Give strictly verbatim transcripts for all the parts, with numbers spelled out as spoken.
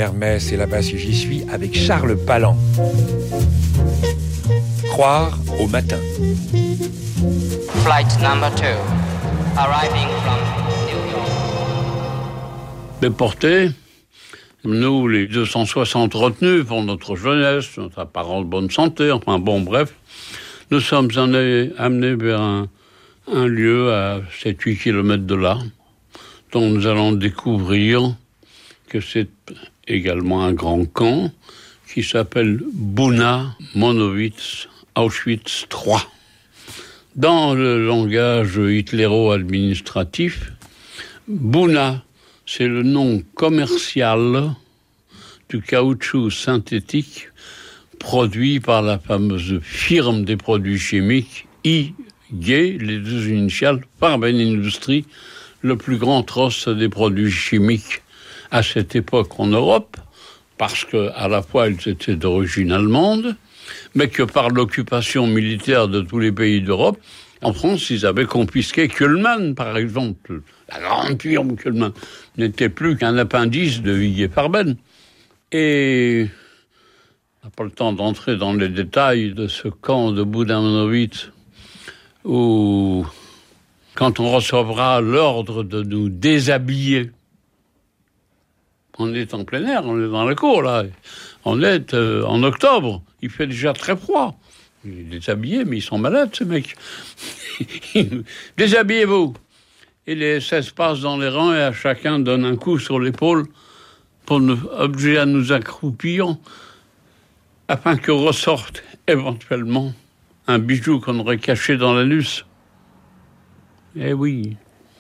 Hermès et là-bas si j'y suis avec Charles Palland. Croire au matin. Flight number two, arriving from New York. Déportés, nous les deux cent soixante retenus pour notre jeunesse, notre apparente bonne santé, enfin bon bref, nous sommes amenés, amenés vers un, un lieu à sept à huit kilomètres de là, dont nous allons découvrir que c'est également un grand camp qui s'appelle Bouna Monowitz Auschwitz trois. Dans le langage hitléro-administratif, Bouna, c'est le nom commercial du caoutchouc synthétique produit par la fameuse firme des produits chimiques I G, les deux initiales, Farben Industries, le plus grand trosse des produits chimiques à cette époque en Europe, parce que à la fois ils étaient d'origine allemande, mais que par l'occupation militaire de tous les pays d'Europe, en France, ils avaient confisqué Kuhlmann, par exemple. La grande firme Kuhlmann n'était plus qu'un appendice de I G Farben. Et on n'a pas le temps d'entrer dans les détails de ce camp de Bouna Monowitz où, quand on recevra l'ordre de nous déshabiller, on est en plein air, on est dans la cour, là. On est euh, en octobre, il fait déjà très froid. Il est déshabillé, mais ils sont malades, ces mecs. Déshabillez-vous. Et les S S passent dans les rangs et à chacun donne un coup sur l'épaule pour nous obliger à nous accroupir afin que ressorte éventuellement un bijou qu'on aurait caché dans l'anus. Eh oui.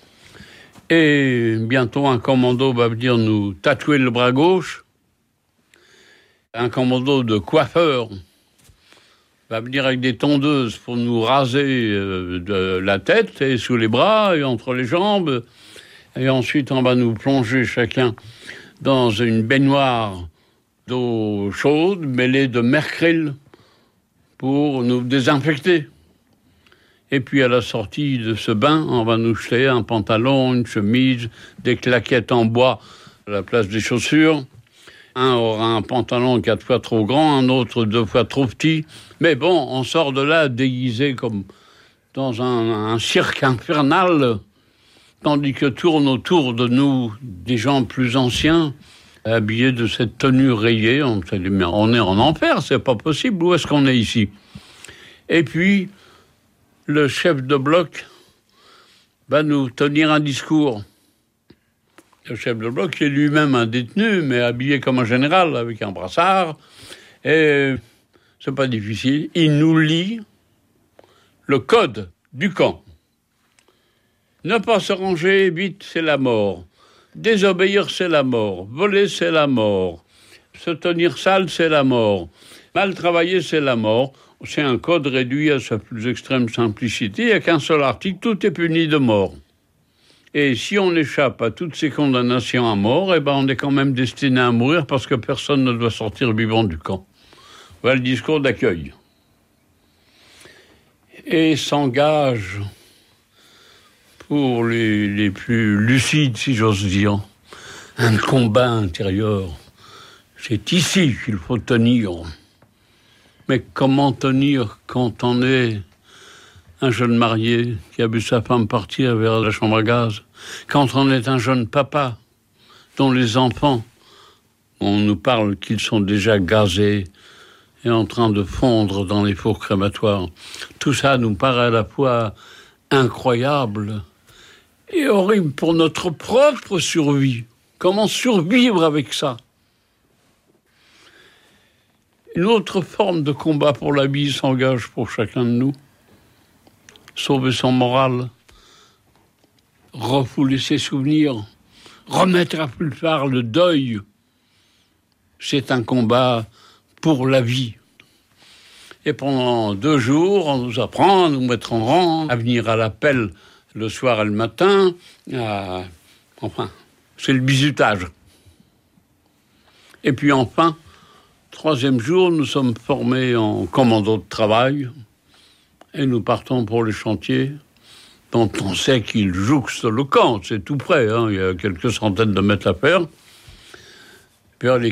Et bientôt, un commando va venir nous tatouer le bras gauche. Un commando de coiffeur va venir avec des tondeuses pour nous raser euh, de la tête et sous les bras et entre les jambes. Et ensuite, on va nous plonger chacun dans une baignoire d'eau chaude mêlée de mercril pour nous désinfecter. Et puis à la sortie de ce bain, on va nous jeter un pantalon, une chemise, des claquettes en bois à la place des chaussures. Un aura un pantalon quatre fois trop grand, un autre deux fois trop petit. Mais bon, on sort de là déguisé comme dans un, un cirque infernal, tandis que tournent autour de nous des gens plus anciens, habillés de cette tenue rayée. On se dit, mais on est en enfer, c'est pas possible, où est-ce qu'on est ici? Et puis, le chef de bloc va nous tenir un discours. Le chef de bloc est lui-même un détenu, mais habillé comme un général, avec un brassard. Et c'est pas difficile. Il nous lit le code du camp. Ne pas se ranger vite, c'est la mort. Désobéir, c'est la mort. Voler, c'est la mort. Se tenir sale, c'est la mort. Mal travailler, c'est la mort. C'est un code réduit à sa plus extrême simplicité. Il n'y a qu'un seul article, tout est puni de mort. Et si on échappe à toutes ces condamnations à mort, eh ben on est quand même destiné à mourir parce que personne ne doit sortir vivant du camp. Voilà le discours d'accueil. Et s'engage, pour les, les plus lucides, si j'ose dire, un combat intérieur. C'est ici qu'il faut tenir. Mais comment tenir quand on est un jeune marié qui a vu sa femme partir vers la chambre à gaz, quand on est un jeune papa dont les enfants, on nous parle qu'ils sont déjà gazés et en train de fondre dans les fours crématoires. Tout ça nous paraît à la fois incroyable et horrible pour notre propre survie. Comment survivre avec ça? Une autre forme de combat pour la vie s'engage pour chacun de nous. Sauver son moral, refouler ses souvenirs, remettre à plus tard le deuil. C'est un combat pour la vie. Et pendant deux jours, on nous apprend à nous mettre en rang, à venir à l'appel le soir et le matin. À... Enfin, c'est le bizutage. Et puis enfin, troisième jour, nous sommes formés en commando de travail et nous partons pour les chantiers dont on sait qu'ils jouxtent le camp. C'est tout près, hein, il y a quelques centaines de mètres à faire. Vers les